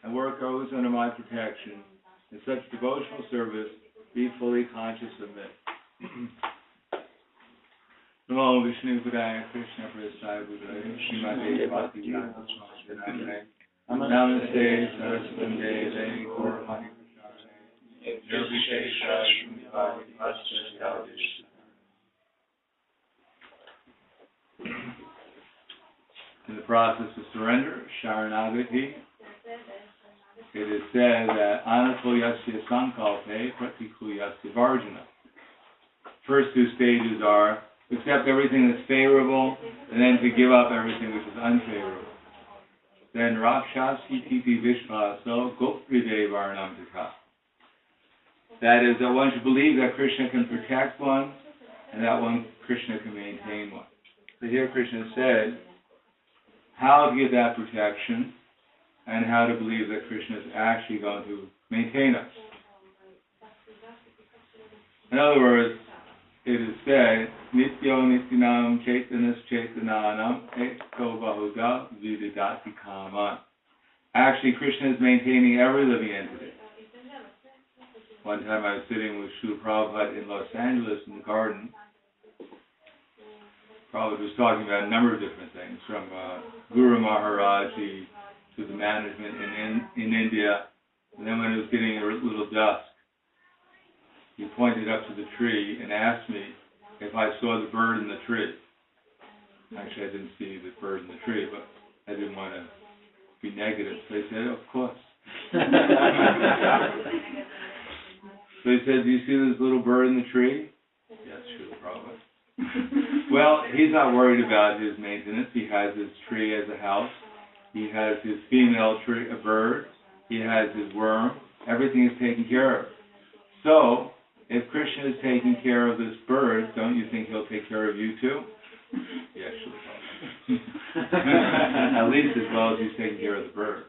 and work always under my protection. In such devotional service, be fully conscious of me. Namo Vishnu Padaya Krishna Prasaya Buddhaya Srimati Bhakti Vedanta Namaste Saraswati Devi Gauravani Prasade Nirvishesha Srimati Bhakti. In the process of surrender, Sharanagati, it is said that Anato Yasya Sankalpe Pratiku Yasya Varjana. First two stages are to accept everything that's favorable, and then to give up everything which is unfavorable. Then Rakshasi Titi Vishvaso Gopvride Varnam Dika. That is, that one should believe that Krishna can protect one, and that one Krishna can maintain one. So here Krishna said how to get that protection, and how to believe that Krishna is actually going to maintain us. In other words, it is said, Nityo Nityanam Chaitanas Chaitananam Ekto Bahuda Vididati Kaman. Actually, Krishna is maintaining every living entity. One time I was sitting with Srila Prabhupada in Los Angeles in the garden. Prabhupada was talking about a number of different things, from Guru Maharaj to the management in India. And then when it was getting a little dusk, he pointed up to the tree and asked me if I saw the bird in the tree. Actually, I didn't see the bird in the tree, but I didn't want to be negative. So I said, of course. So he said, do you see this little bird in the tree? Yes, sure, probably. Well, he's not worried about his maintenance. He has his tree as a house. He has his female tree, a bird. He has his worm. Everything is taken care of. So, if Krishna is taking care of this bird, don't you think he'll take care of you too? Yes, sure. At least as well as he's taking care of the bird.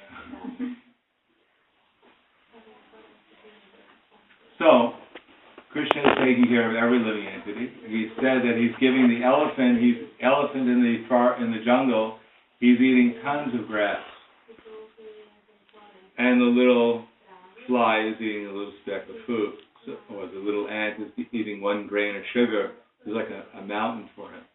So, Krishna is taking care of every living entity. He said that he's giving the elephant in the jungle, he's eating tons of grass. And the little fly is eating a little speck of food. Or the little ant is eating one grain of sugar. It's like a mountain for him.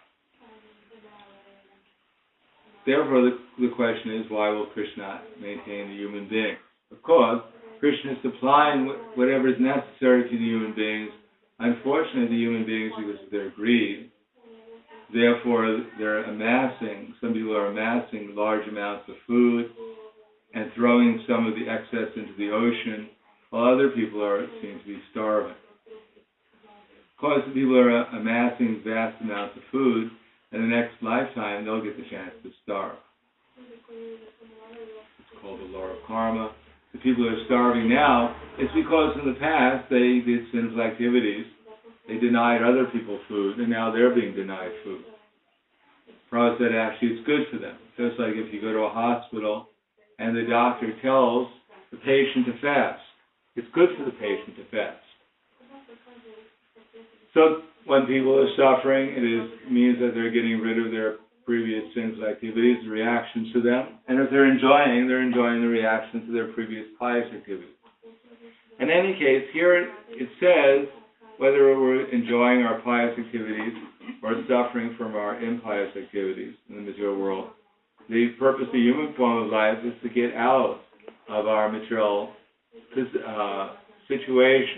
Therefore, the question is, why will Krishna maintain the human being? Of course, Krishna is supplying whatever is necessary to the human beings. Unfortunately, the human beings, because of their greed, therefore some people are amassing large amounts of food and throwing some of the excess into the ocean, while other people seem to be starving. Of course, the people are amassing vast amounts of food, and the next lifetime they'll get the chance to starve. It's called the law of karma. The people who are starving now, it's because in the past they did sinful activities. They denied other people food, and now they're being denied food. Prabhupada said actually it's good for them. Just like if you go to a hospital and the doctor tells the patient to fast. It's good for the patient to fast. So when people are suffering, it means that they're getting rid of their previous sinful activities, the reactions to them. And if they're enjoying the reactions to their previous pious activities. In any case, here it says, whether we're enjoying our pious activities or suffering from our impious activities in the material world, the purpose of the human form of life is to get out of our material situation.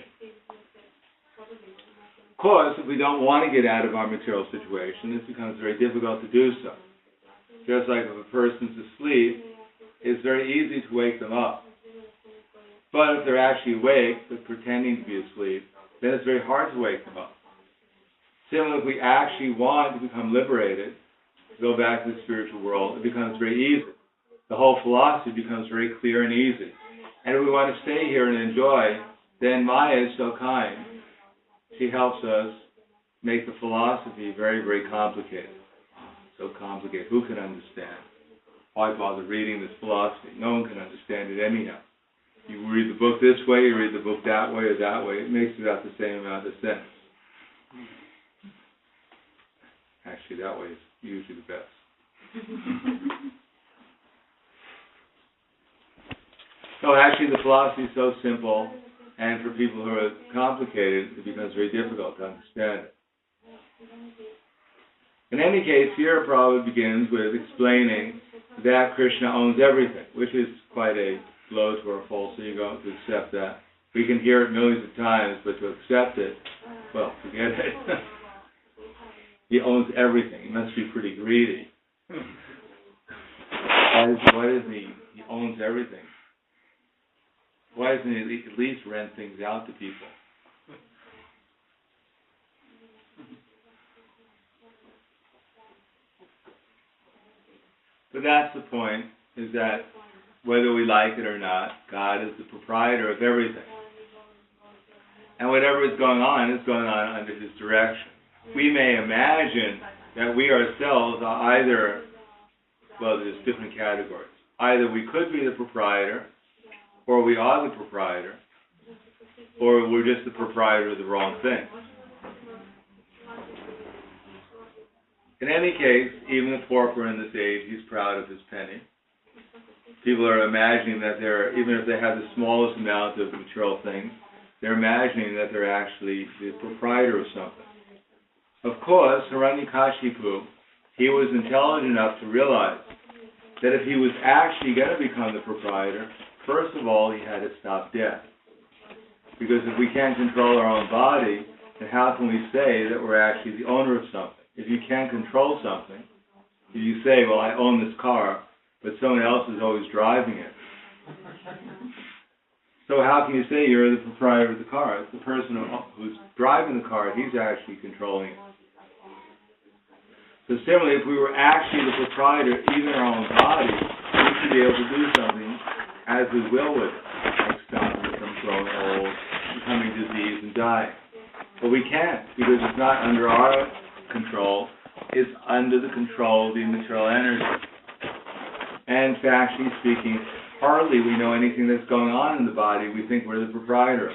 Of course, if we don't want to get out of our material situation, it becomes very difficult to do so. Just like if a person's asleep, it's very easy to wake them up. But if they're actually awake, but pretending to be asleep, then it's very hard to wake them up. Similarly, if we actually want to become liberated, to go back to the spiritual world, it becomes very easy. The whole philosophy becomes very clear and easy. And if we want to stay here and enjoy, then Maya is so kind. She helps us make the philosophy very, very complicated. So complicated. Who can understand? Why bother reading this philosophy? No one can understand it anyhow. You read the book this way, you read the book that way or that way. It makes about the same amount of sense. Actually, that way is usually the best. So actually the philosophy is so simple, and for people who are complicated, it becomes very difficult to understand it. In any case, here Prabhupada begins with explaining that Krishna owns everything, which is quite a blow to our false ego to accept that. We can hear it millions of times, but to accept it, well, forget it. He owns everything. He must be pretty greedy. Why doesn't he owns everything? Why doesn't he at least rent things out to people? But that's the point, is that whether we like it or not, God is the proprietor of everything. And whatever is going on under His direction. We may imagine that we ourselves are either, well, there's different categories. Either we could be the proprietor, or we are the proprietor, or we're just the proprietor of the wrong thing. In any case, even the pauper in this age, he's proud of his penny. People are imagining that even if they have the smallest amount of material things, they're imagining that they're actually the proprietor of something. Of course, Hiranyakashipu, he was intelligent enough to realize that if he was actually going to become the proprietor, first of all, he had to stop death. Because if we can't control our own body, then how can we say that we're actually the owner of something? If you can't control something, if you say, well, I own this car, but someone else is always driving it. So how can you say you're the proprietor of the car? It's the person who's driving the car, he's actually controlling it. So similarly, if we were actually the proprietor, even our own body, we should be able to do something as we will with it, like stopping it from growing old, becoming diseased, and dying. But we can't, because it's not under our control, it's under the control of the material energy. And factually speaking, hardly we know anything that's going on in the body. We think we're the proprietor.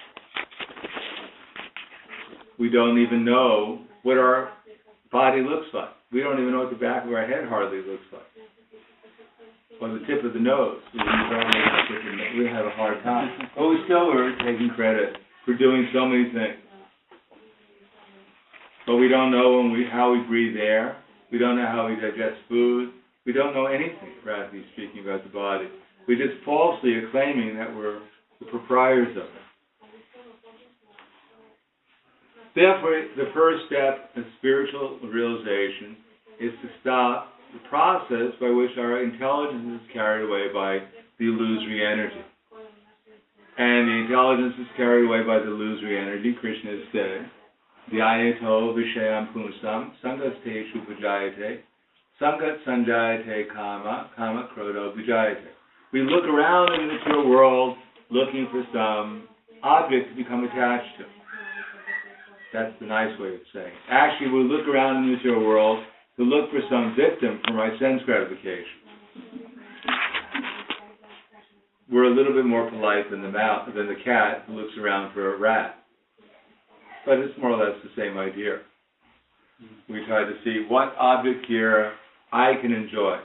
We don't even know what our body looks like. We don't even know what the back of our head hardly looks like. Or the tip of the nose. We have a hard time. But we still are taking credit for doing so many things. But we don't know how we breathe air. We don't know how we digest food. We don't know anything, practically speaking, about the body. We just falsely are claiming that we're the proprietors of it. Therefore, the first step in spiritual realization is to stop the process by which our intelligence is carried away by the illusory energy. And the intelligence is carried away by the illusory energy, Krishna has said, Dhyayato vishayam punsam, sangaste shupajayate, sangat sanjayate kama, kama krodo vijayate. We look around in the material world looking for some object to become attached to. That's the nice way of saying it. Actually, we look around in the material world to look for some victim for my sense gratification. We're a little bit more polite than the cat who looks around for a rat. But it's more or less the same idea. We try to see what object here I can enjoy.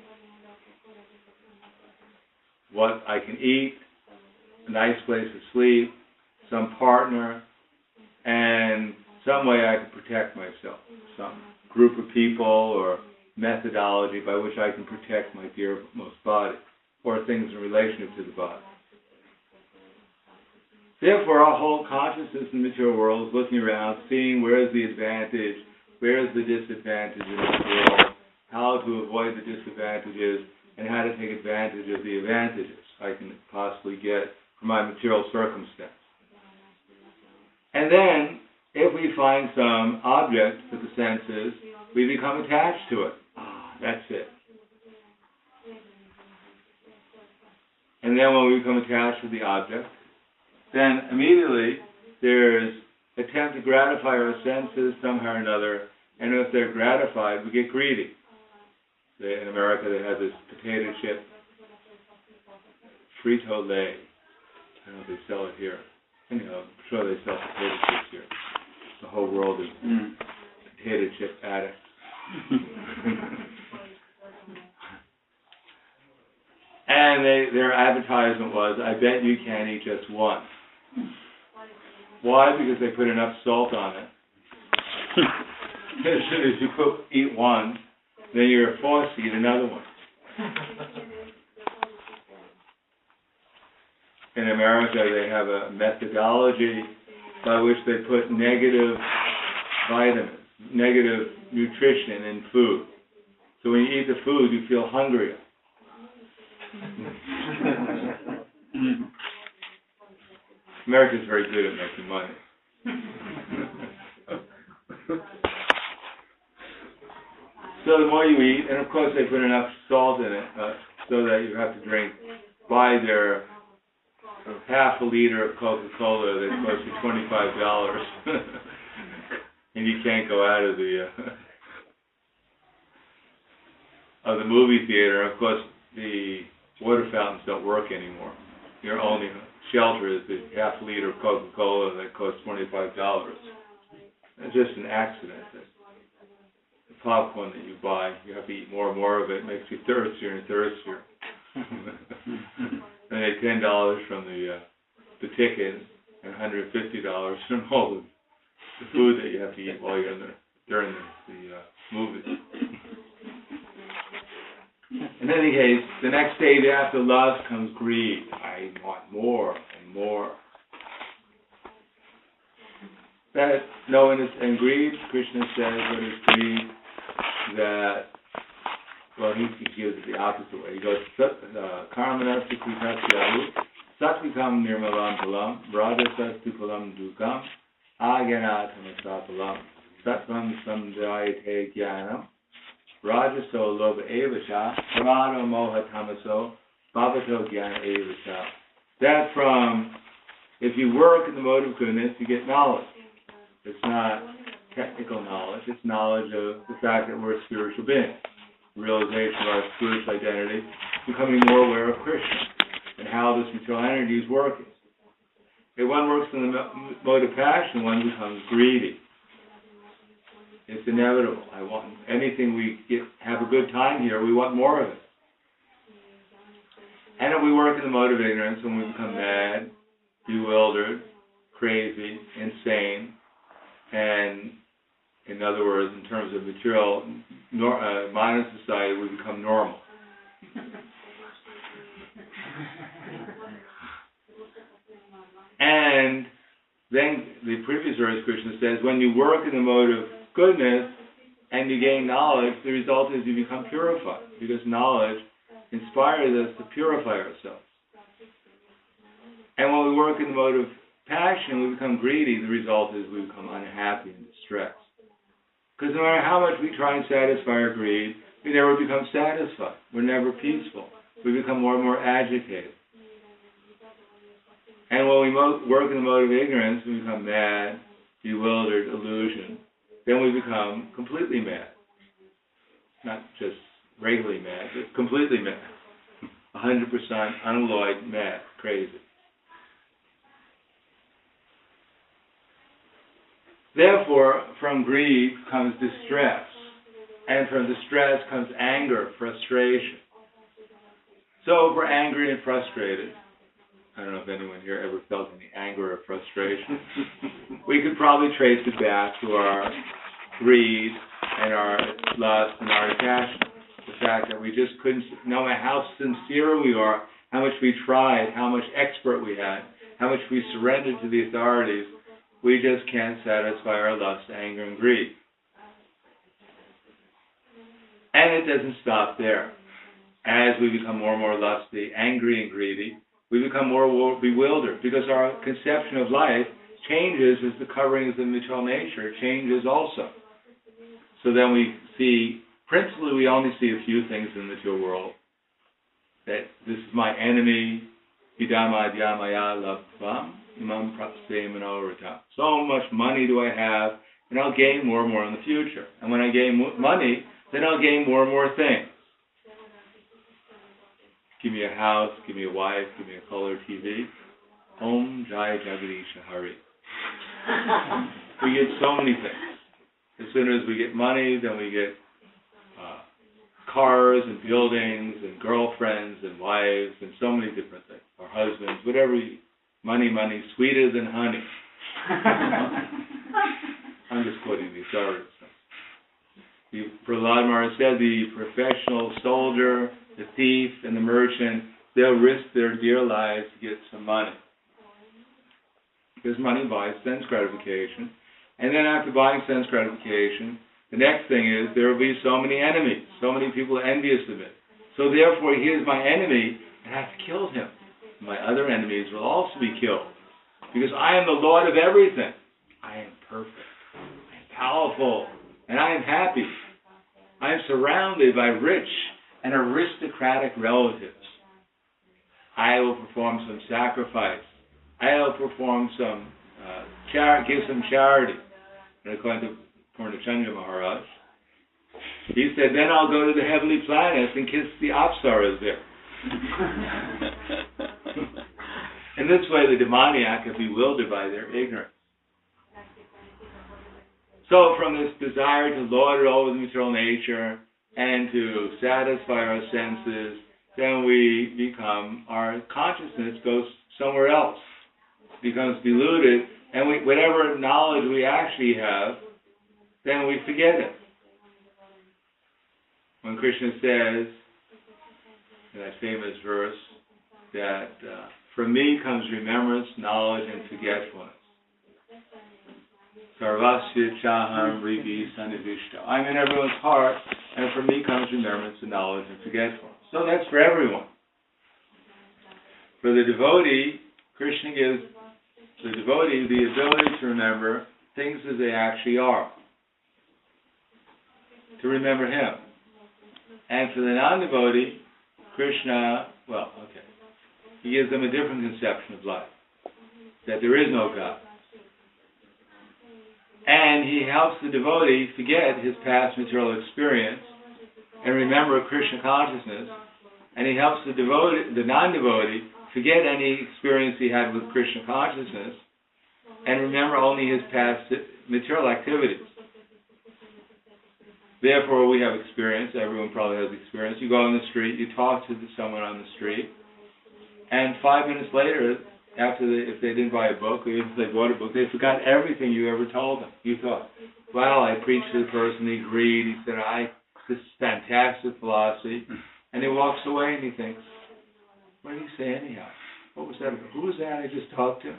What I can eat, a nice place to sleep, some partner, and some way I can protect myself. Some group of people or methodology by which I can protect my dearest body, or things in relationship to the body. Therefore, our whole consciousness in the material world is looking around, seeing where is the advantage, where is the disadvantage in this world, how to avoid the disadvantages, and how to take advantage of the advantages I can possibly get from my material circumstance. And then, if we find some object with the senses, we become attached to it. That's it. And then when we become attached to the object, then immediately there's attempt to gratify our senses somehow or another, and if they're gratified, we get greedy. In America, they have this potato chip, Frito-Lay. I don't know if they sell it here. Anyhow, I'm sure they sell potato chips here. The whole world is potato chip addicts. And And their advertisement was, I bet you can't eat just one. Why? Because they put enough salt on it. As soon as you eat one, then you're forced to eat another one. In America, they have a methodology by which they put negative vitamins, negative nutrition in food. So when you eat the food, you feel hungrier. America's very good at making money. So the more you eat, and of course they put enough salt in it so that you have to buy their half a liter of Coca-Cola that costs you $25, and you can't go out of the movie theater. Of course, the water fountains don't work anymore. Your only shelter is the half a liter of Coca-Cola that costs $25. It's just an accident. The popcorn that you buy, you have to eat more and more of it. It makes you thirstier and thirstier. And they $10 from the ticket and $150 from all the food that you have to eat while you're during the movie. In any case, the next stage after love comes greed. I want more and more. That knowing is and greed, Krishna says, what is greed? That, well, he gives it the opposite way. He goes, karmana sukritasyahu, satvikam nirmalam palam, rajasastu palam dukam, agyanatamasapalam, sattvam samdayate jnanam, rajaso loba evasha, pramado moha tamaso, bhavato jnana evasha. That from, if you work in the mode of goodness, you get knowledge. It's not technical knowledge, it's knowledge of the fact that we're spiritual beings. Realization of our spiritual identity, becoming more aware of Krishna and how this material energy is working. If one works in the mode of passion, one becomes greedy. It's inevitable. I want anything we have a good time here, we want more of it. And if we work in the mode of ignorance, when we become mad, bewildered, crazy, insane, and in other words, in terms of material, modern society, we become normal. And then the previous verse, Krishna says, when you work in the mode of goodness and you gain knowledge, the result is you become purified, because knowledge inspires us to purify ourselves. And when we work in the mode of passion, we become greedy. The result is we become unhappy and distressed. Because no matter how much we try and satisfy our greed, we never become satisfied. We're never peaceful. We become more and more agitated. And when we work in the mode of ignorance, we become mad, bewildered, illusion. Then we become completely mad. Not just regularly mad, but completely mad. 100% unalloyed mad, crazy. Therefore, from greed comes distress, and from distress comes anger, frustration. So if we're angry and frustrated, I don't know if anyone here ever felt any anger or frustration, we could probably trace it back to our greed and our lust and our attachment. The fact that we just couldn't, no matter how sincere we are, how much we tried, how much expert we had, how much we surrendered to the authorities, we just can't satisfy our lust, anger, and greed. And it doesn't stop there. As we become more and more lusty, angry, and greedy, we become more bewildered, because our conception of life changes as the coverings of material nature changes also. So then we see, principally we only see a few things in the material world. That this is my enemy, idama dhyamaya labvam. So much money do I have, and I'll gain more and more in the future. And when I gain money, then I'll gain more and more things. Give me a house, give me a wife, give me a color TV. Om Jai Jagadish Hari. We get so many things. As soon as we get money, then we get cars and buildings and girlfriends and wives and so many different things, or husbands, whatever money, sweeter than honey. I'm just quoting these artists. Prahlad Maharaj said the professional soldier, the thief, and the merchant, they'll risk their dear lives to get some money. Because money buys sense gratification. And then after buying sense gratification, the next thing is there will be so many enemies, so many people envious of it. So therefore, he is my enemy, and I have to kill him. My other enemies will also be killed. Because I am the Lord of everything. I am perfect. I am powerful. And I am happy. I am surrounded by rich and aristocratic relatives. I will perform some sacrifice. I will perform some give some charity. And according to Purnachandra Maharaj, he said, then I'll go to the heavenly planets and kiss the apsaras there. In this way, the demoniac are bewildered by their ignorance. So from this desire to lord it over the material nature and to satisfy our senses, then our consciousness goes somewhere else, becomes deluded, and whatever knowledge we actually have, then we forget it. When Krishna says, in that famous verse, that from me comes remembrance, knowledge, and forgetfulness. Sarvasya chaham rivi sanivishta. I'm in everyone's heart, and from me comes remembrance and knowledge and forgetfulness. So that's for everyone. For the devotee, Krishna gives the devotee the ability to remember things as they actually are. To remember him. And for the non-devotee, Krishna, he gives them a different conception of life. That there is no God. And he helps the devotee forget his past material experience and remember Krishna consciousness. And he helps the non-devotee forget any experience he had with Krishna consciousness and remember only his past material activities. Therefore, we have experience. Everyone probably has experience. You go on the street, you talk to someone on the street, and 5 minutes later, if they didn't buy a book, or if they bought a book, they forgot everything you ever told them. You thought, well, I preached to the person, he agreed, he said, this is fantastic philosophy, and he walks away and he thinks, what did he say anyhow? What was that about? Who was that I just talked to?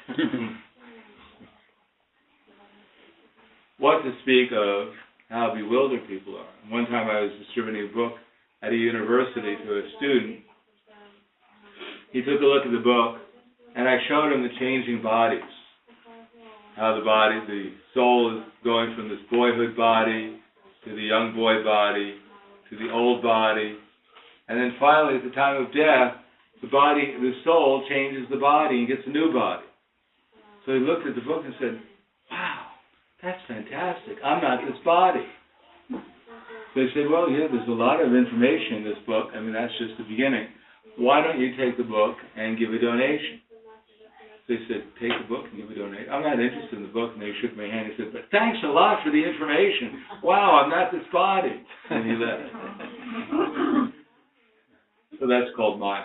What to speak of how bewildered people are. One time I was distributing a book at a university to a student. He took a look at the book, and I showed him the changing bodies. How the soul is going from this boyhood body to the young boy body to the old body. And then finally, at the time of death, the soul changes the body and gets a new body. So he looked at the book and said, wow, that's fantastic. I'm not this body. So he said, well, yeah, there's a lot of information in this book. I mean, that's just the beginning. Why don't you take the book and give a donation? So he said, take the book and give a donation. I'm not interested in the book. And they shook my hand. He said, but thanks a lot for the information. Wow, I'm not this body. And he left. So that's called Maya.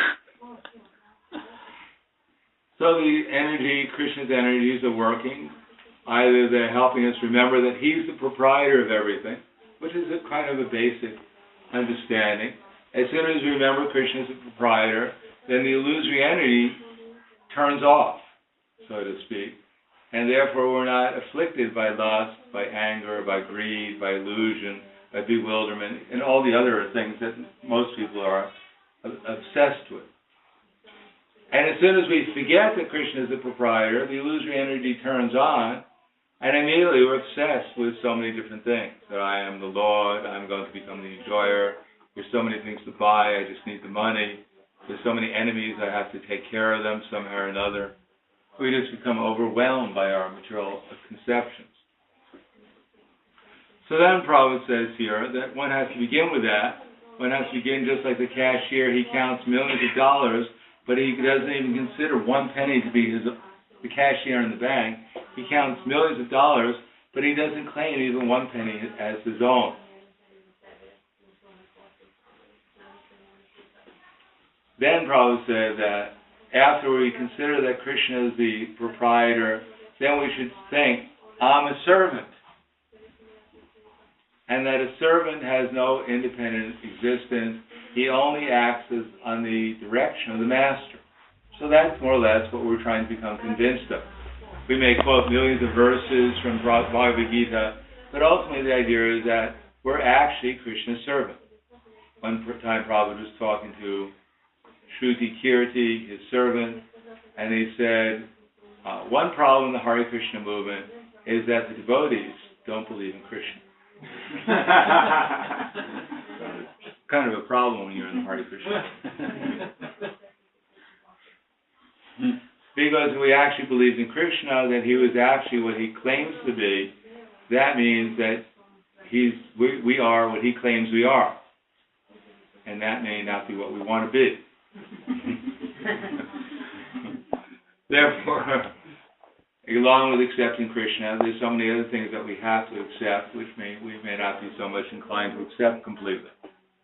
So the energy, Krishna's energies are working. Either they're helping us remember that he's the proprietor of everything, which is a kind of a basic understanding. As soon as we remember Krishna is the proprietor, then the illusory energy turns off, so to speak. And therefore we're not afflicted by lust, by anger, by greed, by illusion, by bewilderment, and all the other things that most people are obsessed with. And as soon as we forget that Krishna is the proprietor, the illusory energy turns on, and immediately we're obsessed with so many different things. That I am the Lord, I'm going to become the enjoyer, there's so many things to buy, I just need the money, there's so many enemies, I have to take care of them somehow or another. We just become overwhelmed by our material conceptions. So then Prabhupada says here that one has to begin with that. One has to begin just like the cashier, he counts millions of dollars, but he doesn't even consider one penny to be the cashier in the bank. He counts millions of dollars, but he doesn't claim even one penny as his own. then Prabhupada said that after we consider that Krishna is the proprietor, then we should think, I'm a servant. And that a servant has no independent existence. He only acts on the direction of the master. So that's more or less what we're trying to become convinced of. We may quote millions of verses from Bhagavad Gita, but ultimately the idea is that we're actually Krishna's servant. One time Prabhupada was talking to Shruti Kirti, his servant, and he said, one problem in the Hare Krishna movement is that the devotees don't believe in Krishna. Kind of a problem when you're in the Hare Krishna. Because if we actually believed in Krishna, that he was actually what he claims to be, that means that we are what he claims we are. And that may not be what we want to be. Therefore, along with accepting Krishna, there's so many other things that we have to accept, which we may not be so much inclined to accept completely.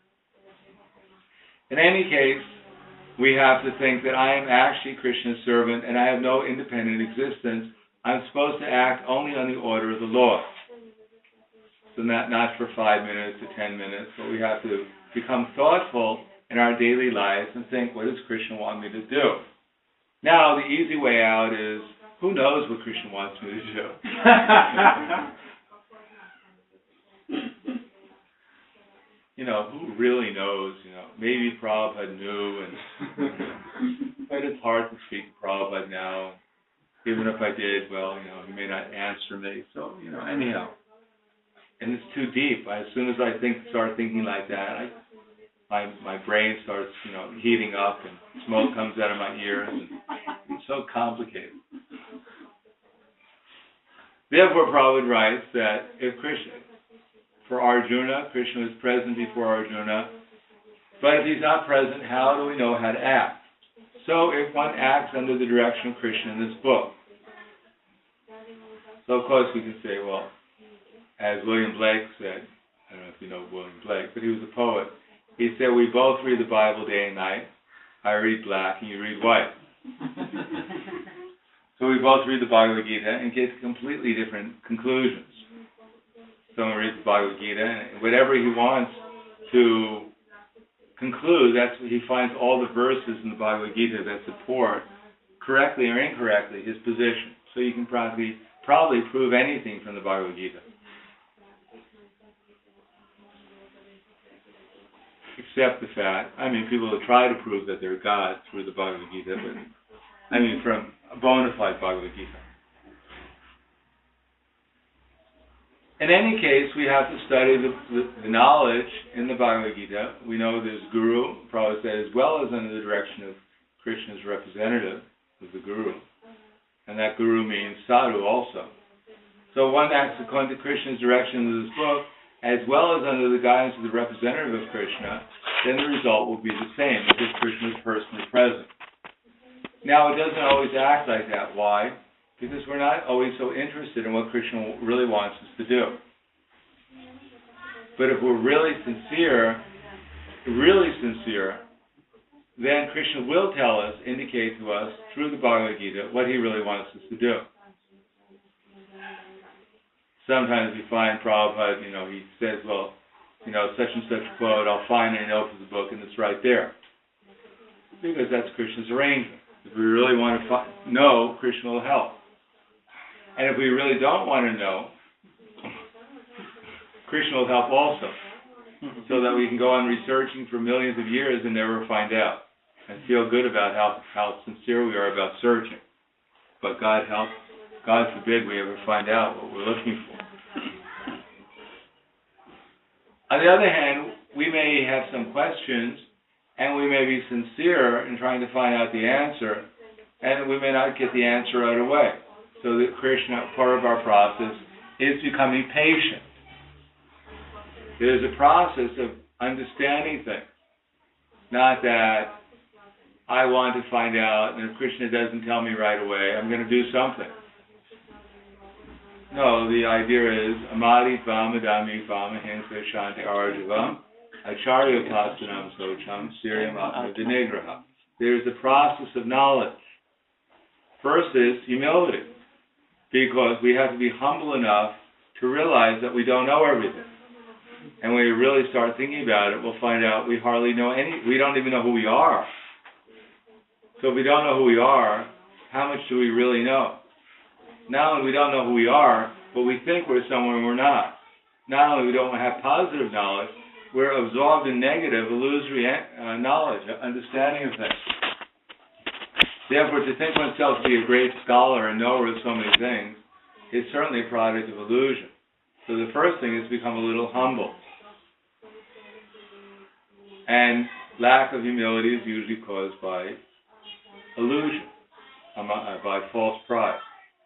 In any case, we have to think that I am actually Krishna's servant and I have no independent existence. I'm supposed to act only on the order of the Lord. So not for 5 minutes to 10 minutes, but we have to become thoughtful in our daily lives and think, what does Krishna want me to do? Now, the easy way out is, who knows what Krishna wants me to do? Who really knows? Maybe Prabhupada knew, but it's hard to speak to Prabhupada now. Even if I did, he may not answer me. So, anyhow. And it's too deep. As soon as I start thinking like that, my brain starts, heating up and smoke comes out of my ears. And it's so complicated. Therefore, Prabhupada writes that for Arjuna, Krishna is present before Arjuna, but if he's not present, how do we know how to act? So if one acts under the direction of Krishna in this book. So of course we can say, well, as William Blake said, I don't know if you know William Blake, but he was a poet. He said, we both read the Bible day and night. I read black and you read white. So we both read the Bhagavad Gita and get completely different conclusions. Someone reads the Bhagavad Gita and whatever he wants to conclude, that's what he finds all the verses in the Bhagavad Gita that support, correctly or incorrectly, his position. So you can probably prove anything from the Bhagavad Gita. Except the fact, people will try to prove that they're God through the Bhagavad Gita, but from a bona fide Bhagavad Gita. In any case, we have to study the knowledge in the Bhagavad Gita. We know there's Guru, Prabhupada said, as well as under the direction of Krishna's representative, of the Guru. And that Guru means Sadhu also. So one acts according to Krishna's direction in this book, as well as under the guidance of the representative of Krishna, then the result will be the same, because Krishna is personally present. Now, it doesn't always act like that. Why? Because we're not always so interested in what Krishna really wants us to do. But if we're really sincere, then Krishna will tell us, indicate to us, through the Bhagavad Gita, what he really wants us to do. Sometimes we find Prabhupada, he says, such and such quote, I'll find a note for the book, and it's right there. Because that's Krishna's arrangement. If we really want to know, Krishna will help. And if we really don't want to know, Krishna will help also. So that we can go on researching for millions of years and never find out. And feel good about how sincere we are about searching. But God forbid we ever find out what we're looking for. On the other hand, we may have some questions, and we may be sincere in trying to find out the answer, and we may not get the answer right away. So that Krishna, part of our process, is becoming patient. There's a process of understanding things. Not that I want to find out, and if Krishna doesn't tell me right away, I'm going to do something. No, the idea is, Amadi Vamadami Vamahinsa Shanti Arjavam, Acharya Pasanam Socham, Siriam Atma Dinigraha. there's a process of knowledge. First is humility, because we have to be humble enough to realize that we don't know everything. And when we really start thinking about it, we'll find out we hardly know we don't even know who we are. So if we don't know who we are, how much do we really know? Not only we don't know who we are, but we think we're somewhere we're not. Not only we don't have positive knowledge, we're absorbed in negative, illusory knowledge, understanding of things. Therefore, to think oneself to be a great scholar and knower of so many things is certainly a product of illusion. So the first thing is to become a little humble. And lack of humility is usually caused by illusion, by false pride.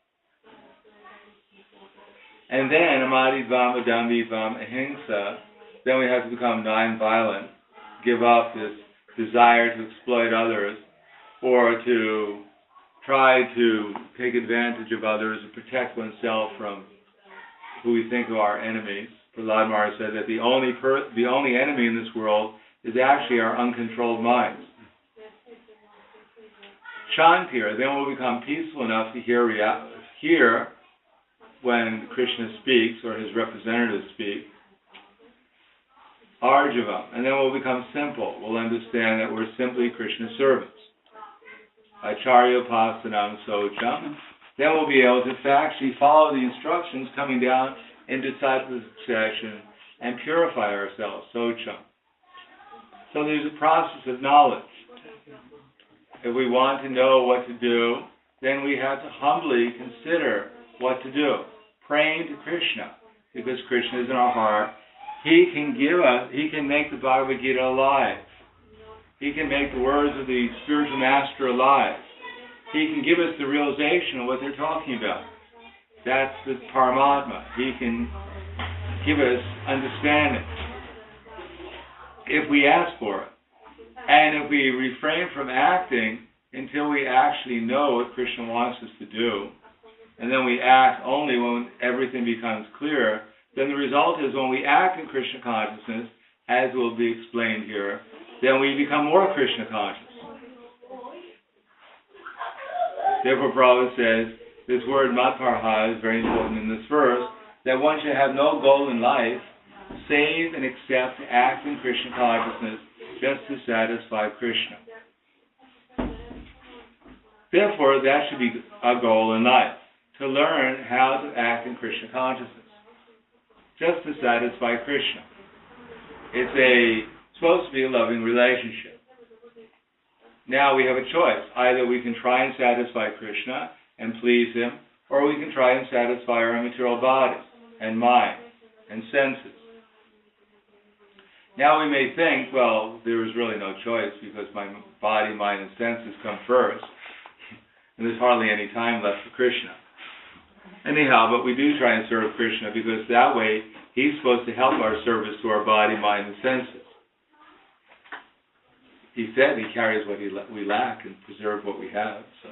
And then, amadidvam, adamvidvam, ahimsa, then we have to become non-violent, give up this desire to exploit others, or to try to take advantage of others and protect oneself from who we think are enemies. Prahlad Maharaj said that the only enemy in this world is actually our uncontrolled minds. Shantir, then we'll become peaceful enough to hear when Krishna speaks or his representatives speak. Arjavam, and then we'll become simple. We'll understand that we're simply Krishna's servants. Acharya Pasanam Socham. Then we'll be able to actually follow the instructions coming down in disciple succession and purify ourselves. Socham. So there's a process of knowledge. If we want to know what to do, then we have to humbly consider what to do. Praying to Krishna, because Krishna is in our heart. He can make the Bhagavad Gita alive. He can make the words of the spiritual master alive. He can give us the realization of what they're talking about. That's the Paramatma. He can give us understanding if we ask for it. And if we refrain from acting until we actually know what Krishna wants us to do, and then we act only when everything becomes clear, then the result is when we act in Krishna consciousness, as will be explained here, then we become more Krishna conscious. Therefore, Prabhupada says, this word matparha is very important in this verse, that one should have no goal in life save and except to act in Krishna consciousness just to satisfy Krishna. Therefore, that should be a goal in life, to learn how to act in Krishna consciousness, just to satisfy Krishna. It's supposed to be a loving relationship. Now we have a choice. Either we can try and satisfy Krishna and please him, or we can try and satisfy our material body and mind and senses. Now we may think, well, there is really no choice because my body, mind, and senses come first, and there's hardly any time left for Krishna. Anyhow, but we do try and serve Krishna because that way he's supposed to help our service to our body, mind, and senses. He said he carries what we lack and preserves what we have. So.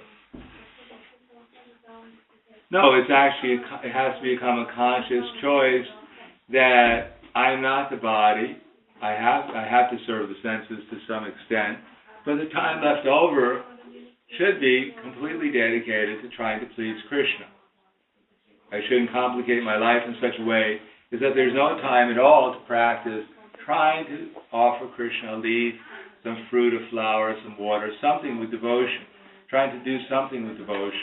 No, it has to become a conscious choice that I'm not the body. I have to serve the senses to some extent, but the time left over should be completely dedicated to trying to please Krishna. I shouldn't complicate my life in such a way is that there's no time at all to practice trying to offer Krishna a leaf, some fruit, a flower, some water, something with devotion, trying to do something with devotion.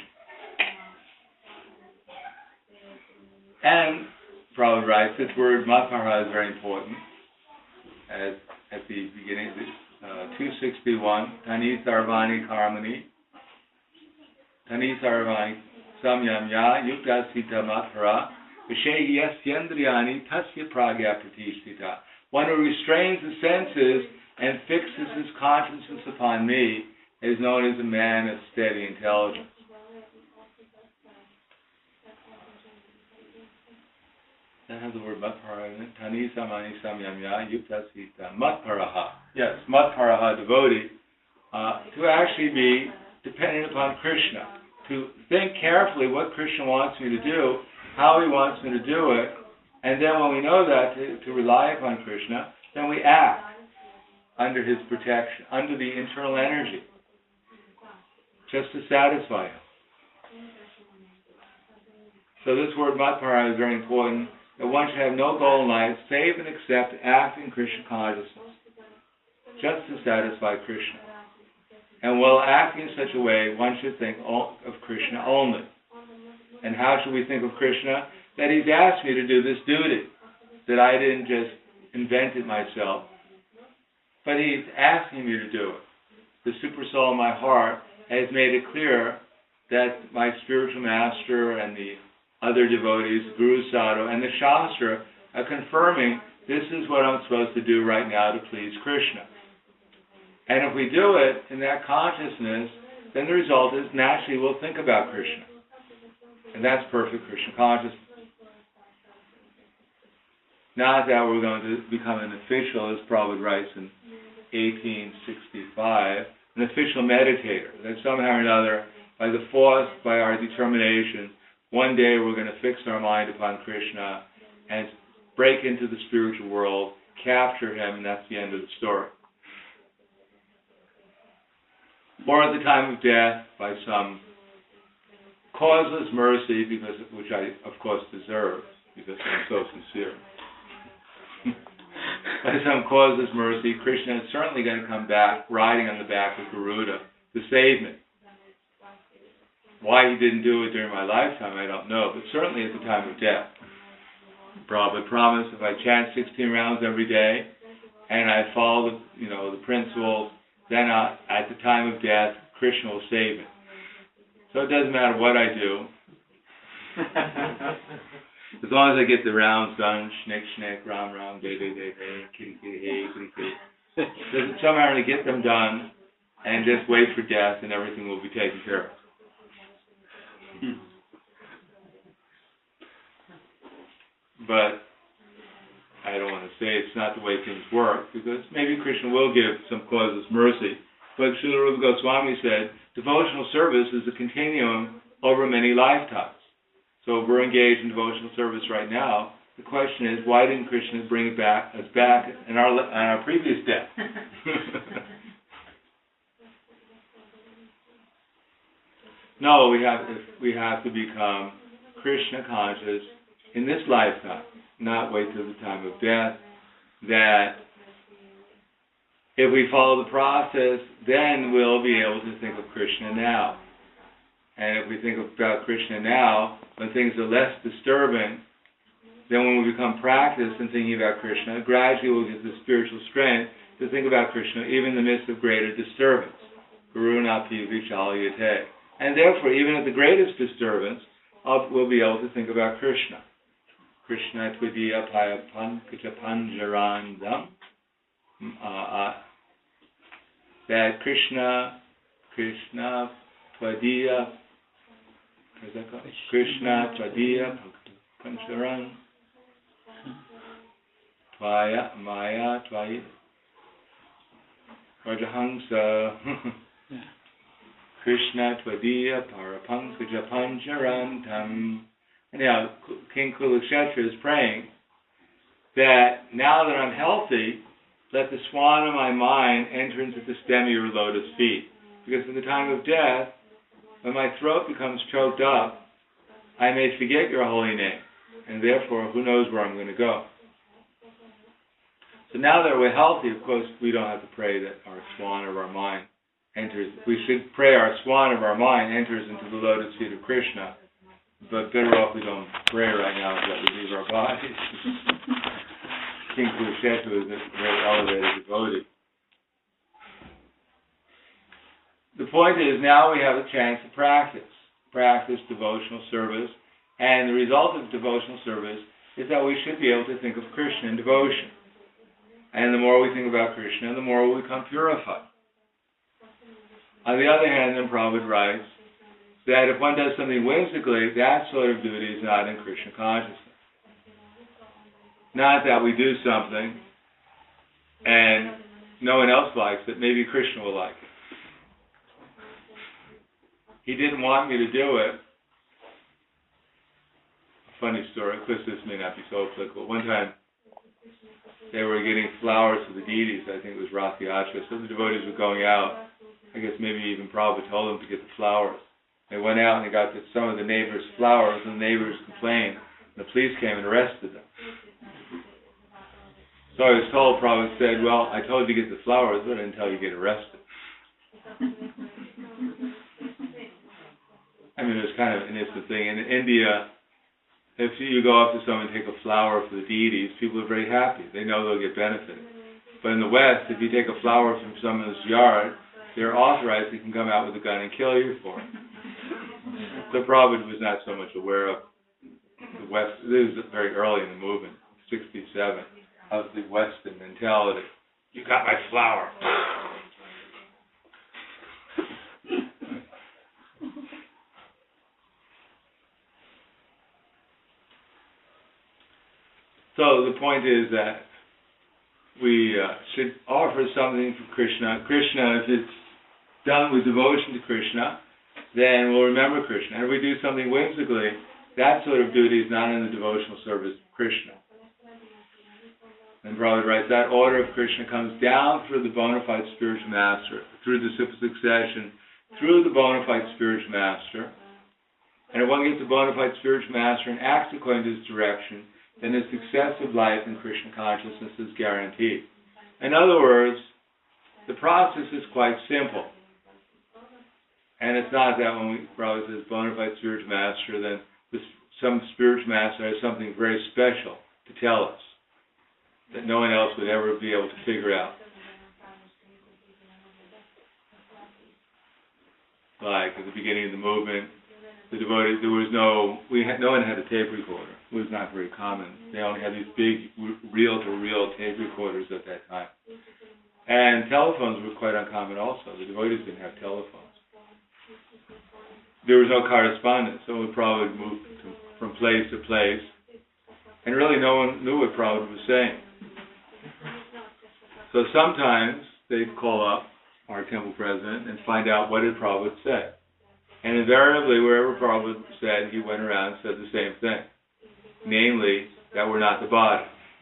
And Prabhupada writes, this word matparha is very important. As at the beginning of 261, Tani Sarvani Karmani, Tani Sarvani Samyamya Yukta Sita Matpara Vishehi Yasyendriyani Tasya Pragya Pratisthita. One who restrains the senses and fixes his consciousness upon me is known as a man of steady intelligence. That has the word matparaha in it. Tani samani samyamya yukta sita. Matparaha. Yes, matparaha, devotee, to actually be dependent upon Krishna. To think carefully what Krishna wants me to do, how he wants me to do it, and then when we know that, to rely upon Krishna, then we act under his protection, under the internal energy. just to satisfy him. So this word matpara is very important, that one should have no goal in life save and except acting Krishna consciousness, just to satisfy Krishna. And while acting in such a way, one should think of Krishna only. And how should we think of Krishna? That he's asked me to do this duty, that I didn't just invent it myself, but he's asking me to do it. The super soul in my heart has made it clear that my spiritual master and the other devotees, Guru Sadhu, and the Shastra are confirming this is what I'm supposed to do right now to please Krishna. And if we do it in that consciousness, then the result is naturally we'll think about Krishna. And that's perfect Krishna consciousness. Not that we're going to become an official, as Prabhupada writes in 1865, an official meditator, that somehow or another, by the force, by our determination, one day we're going to fix our mind upon Krishna and break into the spiritual world, capture him, and that's the end of the story. Or at the time of death, by some causeless mercy, which I, of course, deserve, because I'm so sincere. By some causeless mercy, Krishna is certainly going to come back, riding on the back of Garuda, to save me. Why he didn't do it during my lifetime, I don't know, but certainly at the time of death. Prabhupada promised if I chant 16 rounds every day, and I follow the principles, then at the time of death, Krishna will save me. So it doesn't matter what I do. As long as I get the rounds done, shnick, shnick, ram, ram, day, day, day, day, kitty, kitty, hey, kitty, kitty. Doesn't somehow to get them done and just wait for death and everything will be taken care of. But I don't want to say it's not the way things work, because maybe Krishna will give some causeless mercy. But Srila Rupa Goswami said, devotional service is a continuum over many lifetimes. So if we're engaged in devotional service right now, the question is, why didn't Krishna bring us back in our previous death? No, we have to become Krishna conscious in this lifetime, not wait till the time of death. That if we follow the process, then we'll be able to think of Krishna now. And if we think about Krishna now, when things are less disturbing, then when we become practiced in thinking about Krishna, gradually we'll get the spiritual strength to think about Krishna even in the midst of greater disturbance. Karuna pi vichalyate. And therefore, even at the greatest disturbance, we'll be able to think about Krishna. Krishna tvadiya paya pankaja panjarandam. That Krishna tvadiya, Krishna tvadiya pancharan, tvaya maya tvaya Rajahansa. Krishna tvadiya parapankaja pancharantam. Anyhow, King Kurukshetra is praying that now that I'm healthy, let the swan of my mind enter into the stem of your lotus feet. Because in the time of death, when my throat becomes choked up, I may forget your holy name. And therefore, who knows where I'm going to go. So now that we're healthy, of course, we don't have to pray that our swan of our mind enters. We should pray our swan of our mind enters into the lotus feet of Krishna. But better off we don't pray right now that we leave our bodies. King Kurukshetra is a very elevated devotee. The point is, now we have a chance to practice devotional service, and the result of devotional service is that we should be able to think of Krishna in devotion. And the more we think about Krishna, the more we become purified. On the other hand, then Prabhupada writes that if one does something whimsically, that sort of duty is not in Krishna consciousness. Not that we do something and no one else likes it, maybe Krishna will like it. He didn't want me to do it. A funny story, of course this may not be so applicable. One time they were getting flowers for the deities, I think it was Rath Yatra, so the devotees were going out I guess maybe even Prabhupada told them to get the flowers. They went out and they got some of the neighbors' flowers, and the neighbors complained. The police came and arrested them. So I was told, Prabhupada said, well, I told you to get the flowers, but I didn't tell you to get arrested. I mean, it was kind of an innocent thing. In India, if you go up to someone and take a flower for the deities, people are very happy. They know they'll get benefited. But in the West, if you take a flower from someone's yard, they're authorized, they can come out with a gun and kill you for it. So Prabhupada was not so much aware of the West. This was very early in the movement, 67, of the Western mentality. You got my flower. So the point is that we should offer something for Krishna. Krishna, if it's done with devotion to Krishna, then we'll remember Krishna. And if we do something whimsically, that sort of duty is not in the devotional service of Krishna. And Prabhupada writes, that order of Krishna comes down through the bona fide spiritual master, through the simple succession, through the bona fide spiritual master. And if one gets a bona fide spiritual master and acts according to his direction, then the success of life in Krishna consciousness is guaranteed. In other words, the process is quite simple. And it's not that when Prabhupada says bona fide spiritual master, then some spiritual master has something very special to tell us that no one else would ever be able to figure out. Like at the beginning of the movement, the devotees, no one had a tape recorder. It was not very common. They only had these big reel-to-reel tape recorders at that time. And telephones were quite uncommon also. The devotees didn't have telephones. There was no correspondence, so Prabhupada would move from place to place, and really no one knew what Prabhupada was saying. So sometimes they'd call up our temple president and find out what did Prabhupada say. And invariably, wherever Prabhupada said, he went around and said the same thing. Namely, that we're not the body.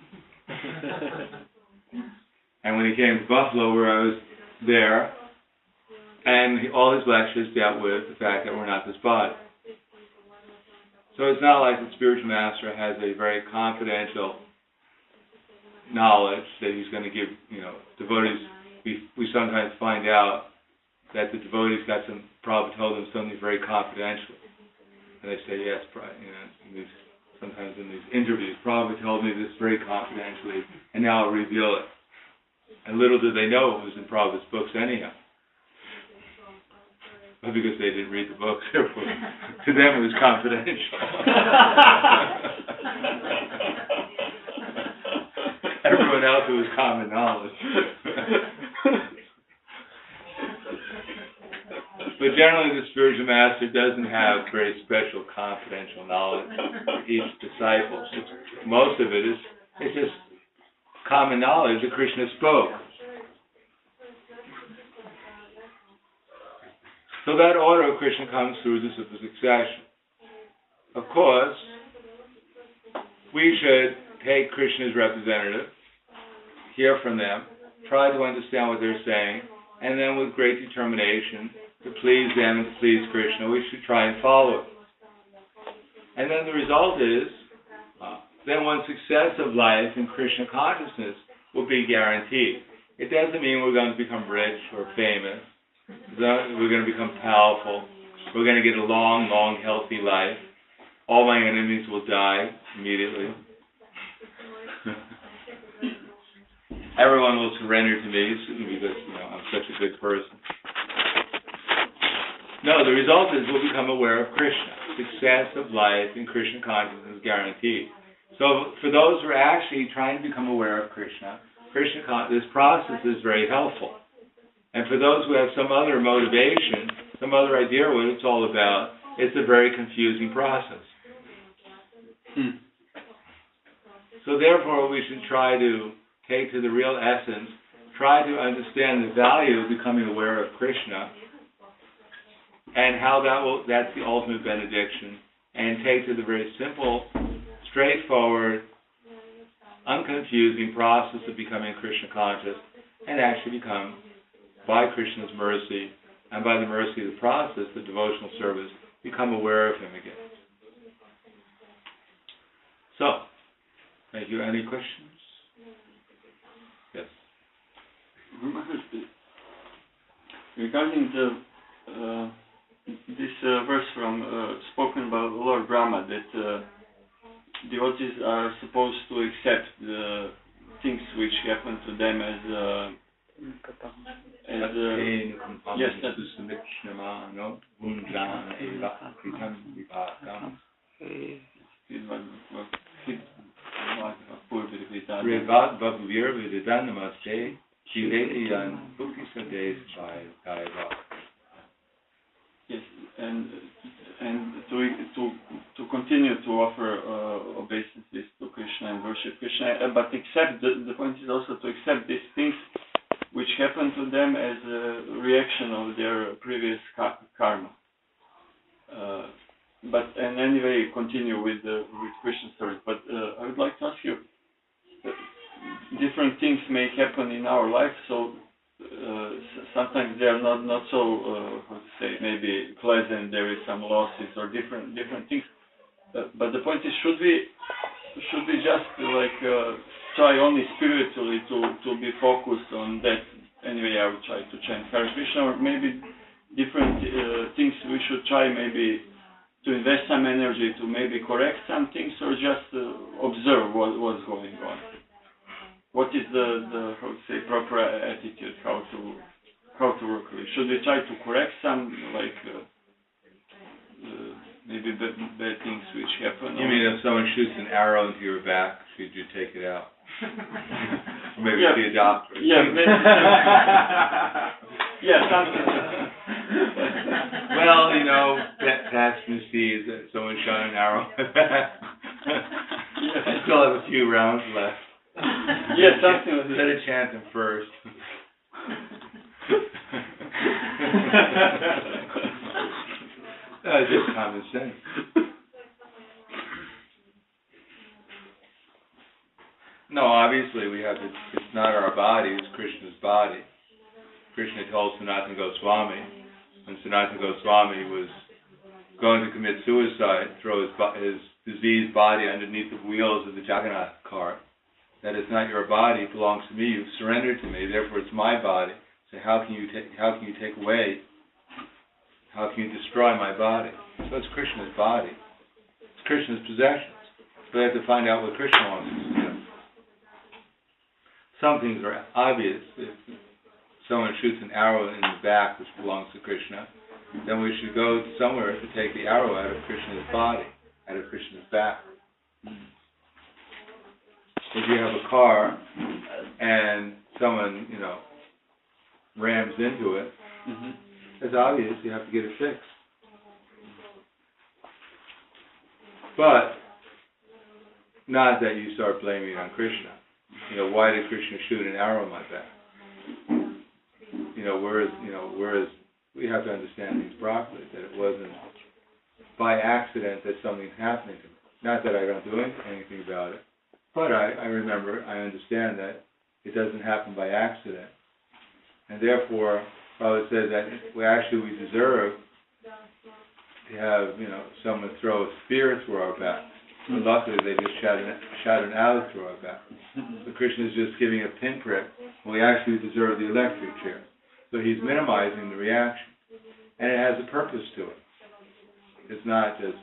And when he came to Buffalo, where I was there, and all his lectures dealt with the fact that we're not this body. So it's not like the spiritual master has a very confidential knowledge that he's going to give, devotees. We sometimes find out that the devotees got Prabhupada told them something very confidential. And they say, yes, sometimes in these interviews, Prabhupada told me this very confidentially, and now I'll reveal it. And little did they know it was in Prabhupada's books anyhow. But because they didn't read the books, therefore, to them it was confidential. Everyone else it was common knowledge. But generally the spiritual master doesn't have very special confidential knowledge for each disciple. Most of it is just common knowledge that Krishna spoke. So that order of Krishna comes through the simple succession. Of course, we should take Krishna's representative, hear from them, try to understand what they're saying, and then with great determination to please them and to please Krishna, we should try and follow it. And then the result is, then one's success of life in Krishna consciousness will be guaranteed. It doesn't mean we're going to become rich or famous. We're going to become powerful. We're going to get a long, long, healthy life. All my enemies will die immediately. Everyone will surrender to me because I'm such a good person. No, the result is we'll become aware of Krishna. Success of life in Krishna consciousness is guaranteed. So for those who are actually trying to become aware of Krishna, this process is very helpful. And for those who have some other motivation, some other idea what it's all about, it's a very confusing process. So therefore, we should try to take to the real essence, try to understand the value of becoming aware of Krishna, and how that's the ultimate benediction, and take to the very simple, straightforward, unconfusing process of becoming Krishna conscious, and actually become, by Krishna's mercy, and by the mercy of the process, the devotional service, become aware of him again. So, thank you. Any questions? Yes. Regarding this verse from spoken by Lord Brahma, that devotees are supposed to accept the things which happen to them as yes, that yes, and to continue to offer obeisances to Krishna and worship Krishna, but accept the point is also to accept these things which happen to them as a reaction of their previous karma. But and anyway, continue with Krishna stories. But I would like to ask you, different things may happen in our life, so sometimes they are not so how to say, maybe pleasant. There is some losses or different things. But the point is, should we just try only spiritually to be focused on that? Anyway, I would try to chant Hare Krishna, or maybe different things we should try, maybe to invest some energy to maybe correct some things, or just observe what's going on. What is the how to say, proper attitude? How to work with it? Should we try to correct some maybe bad things which happen? You mean if someone shoots an arrow into your back, should you take it out? Maybe be a doctor. Yeah, maybe. Yeah, something. Well, you know, past misdeeds, someone shot an arrow in my back. I still have a few rounds left. Yeah, something like that. Better chant them first. Just common sense. No, obviously we have to, it's not our body, it's Krishna's body. Krishna told Sanatana Goswami, when Sanatana Goswami was going to commit suicide, throw his diseased body underneath the wheels of the Jagannath cart. That is not your body, it belongs to me. You've surrendered to me, therefore it's my body. So how can you take away? How can you destroy my body? So it's Krishna's body. It's Krishna's possessions. So we have to find out what Krishna wants us to do. Some things are obvious. If someone shoots an arrow in the back which belongs to Krishna, then we should go somewhere to take the arrow out of Krishna's body, out of Krishna's back. If you have a car and someone, rams into it, it's obvious you have to get it fixed. But not that you start blaming it on Krishna. Why did Krishna shoot an arrow in my back? Whereas we have to understand things properly, that it wasn't by accident that something's happening to me. Not that I don't do anything about it, but I understand that it doesn't happen by accident. And therefore, Prabhupada said that we deserve to have, someone throw a spear through our back. But luckily they just shot an arrow through our back. So Krishna is just giving a pinprick when we actually deserve the electric chair. So he's minimizing the reaction. And it has a purpose to it. It's not just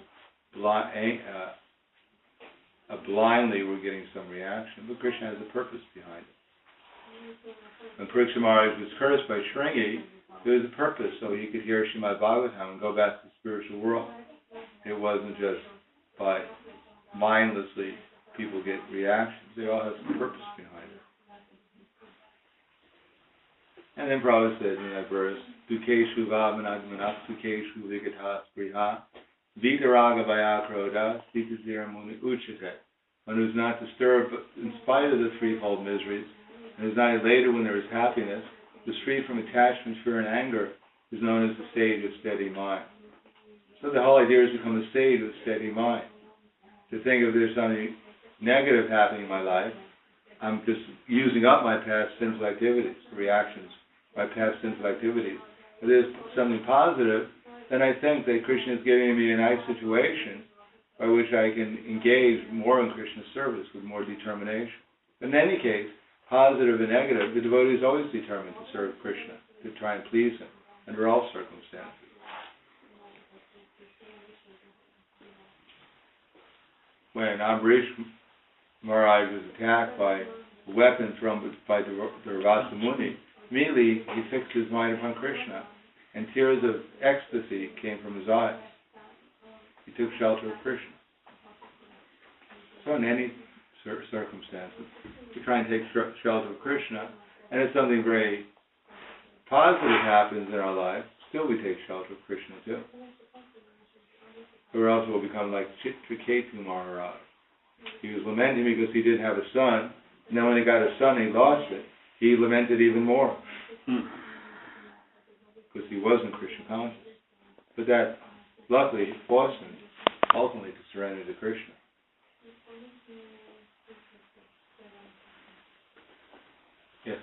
blindly we're getting some reaction, but Krishna has a purpose behind it. When Parikshit Maharaj was cursed by Shringi, there was a purpose, so he could hear Srimad Bhagavatam and go back to the spiritual world. It wasn't just by mindlessly people get reactions. They all have some purpose behind it. And then Prabhupada said in that verse, Dukeshu vamanagmanak dukeshu vigatas priha vidaraga vayakroda sitazira muni uchate. One who's not disturbed in spite of the threefold miseries, and is not elated when there is happiness, is free from attachment, fear, and anger, is known as the state of steady mind. So the whole idea is to become a state of steady mind. To think if there's something negative happening in my life, I'm just using up my past sinful activities, reactions, my past sinful activities. if there's something positive, then I think that Krishna is giving me a nice situation by which I can engage more in Krishna's service with more determination. In any case, positive and negative, the devotee is always determined to serve Krishna, to try and please him under all circumstances. When Ambarish Maharaj was attacked by a weapon thrown by Durvasa Muni, immediately he fixed his mind upon Krishna, and tears of ecstasy came from his eyes. He took shelter of Krishna. So in any circumstances, we try and take shelter of Krishna, and if something very positive happens in our life, still we take shelter of Krishna too. Or else we'll become like Chitraketu Maharaj. He was lamenting because he didn't have a son, and then when he got a son and he lost it, he lamented even more. Because he wasn't Krishna conscious. But that, luckily, forced him ultimately to surrender to Krishna. Yes.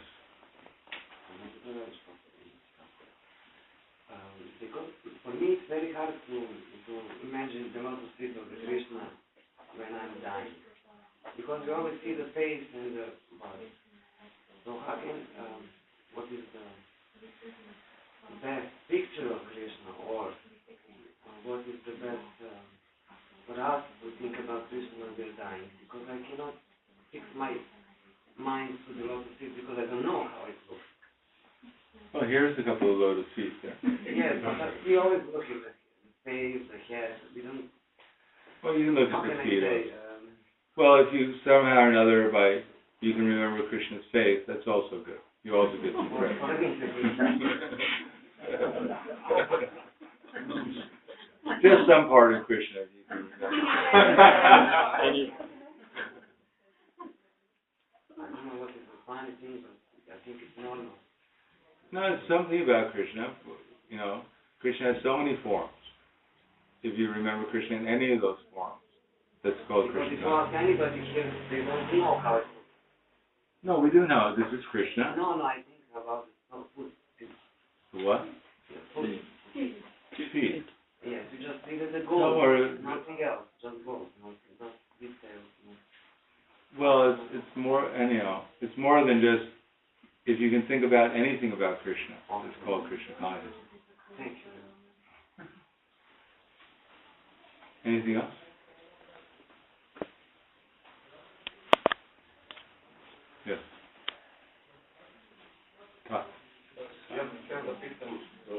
Because for me it's very hard to imagine the lotus feet of the Krishna when I'm dying. Because we always see the face and the body. So how can, what is the best picture of Krishna, or what is the best for us to think about Krishna when we're dying? Because I cannot fix my mind to the lotus feet because I don't know how it looks. Well, here's a couple of lotus feet there. Yes, but we always look at the face, the head. We don't. Well, you can look How at the can I feet. say? Well, if you somehow or another you can remember Krishna's face, that's also good. You also get some credit. Just some part of Krishna you can remember. I don't know what is the funny thing, but I think it's normal. No, it's something about Krishna. You know, Krishna has so many forms. If you remember Krishna in any of those forms, that's called Because Krishna. if you ask anybody here, they don't know how it looks. No, we do know this is Krishna. No, I think about food. The what? Food. Feet. Yes, you just see the gold, No, nothing else, just gold, not details. Well, it's more, anyhow, it's more than just, if you can think about anything about Krishna, it's called Krishna consciousness. Thank you. Anything else? Yes. Talk. Ja chciałem zapytać o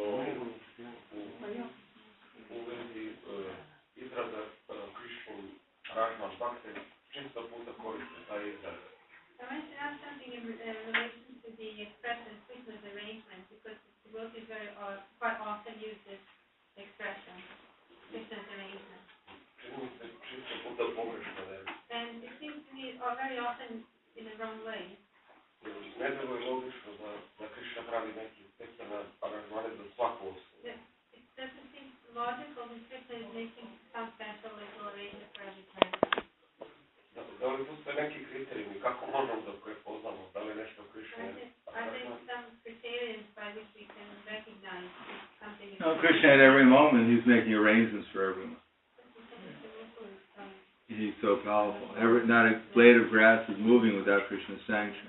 uvedzi izraza Christian Rajman Bhakti, često puta koriste taj izraz. I want to ask something in relation to the expression sweetness arrangement, because the devotees quite often use this expression, sweetness arrangement. Čini mi se često puta pogrešno, ne? And it seems to me very often in the wrong way. Ne deluje logično da Krishna pravi neki specijalne aranžmane za svaku osobu. It doesn't seem logical when Krishna is making some special little arrangement for every person. Da li postoje neki kriterijumi kako možemo da prepoznamo da li nešto Krishna je? I think some criterions by which we can recognize something. No, Krishna at every moment, he's making arrangements for everyone. He's so powerful. Not a blade of grass is moving without Krishna's sanction.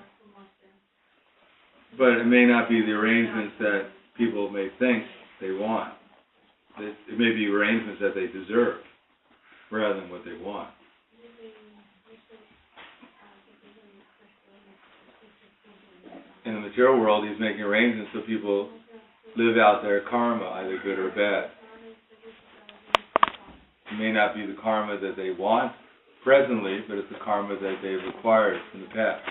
But it may not be the arrangements that people may think they want. It may be arrangements that they deserve, rather than what they want. In the material world, he's making arrangements so people live out their karma, either good or bad. It may not be the karma that they want presently, but it's the karma that they've acquired in the past.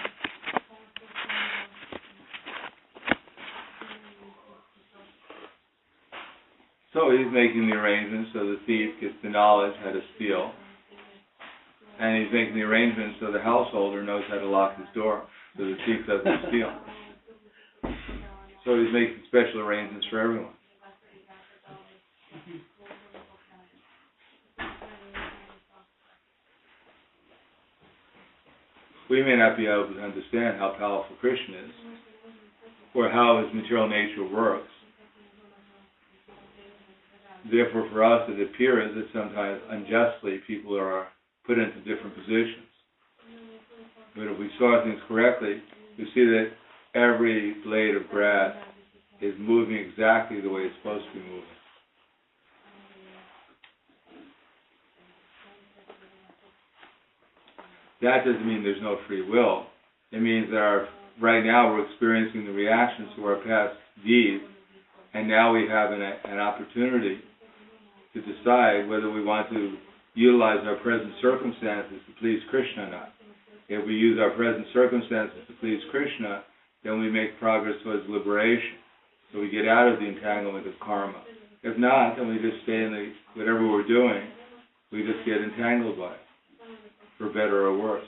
So he's making the arrangements so the thief gets the knowledge how to steal. And he's making the arrangements so the householder knows how to lock his door so the thief doesn't steal. So he's making special arrangements for everyone. We may not be able to understand how powerful Krishna is, or how his material nature works, Therefore, for us, it appears that sometimes unjustly people are put into different positions. But if we saw things correctly, we see that every blade of grass is moving exactly the way it's supposed to be moving. That doesn't mean there's no free will. It means that right now we're experiencing the reactions to our past deeds, and now we have an opportunity to decide whether we want to utilize our present circumstances to please Krishna or not. If we use our present circumstances to please Krishna, then we make progress towards liberation. So we get out of the entanglement of karma. If not, then we just stay in whatever we're doing, we just get entangled by it, for better or worse.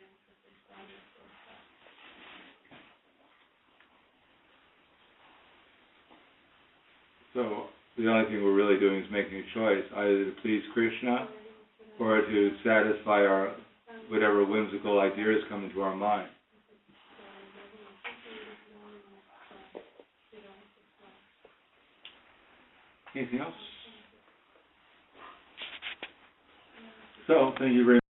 So the only thing we're really doing is making a choice, either to please Krishna or to satisfy our whatever whimsical ideas come into our mind. Anything else? So, thank you very much.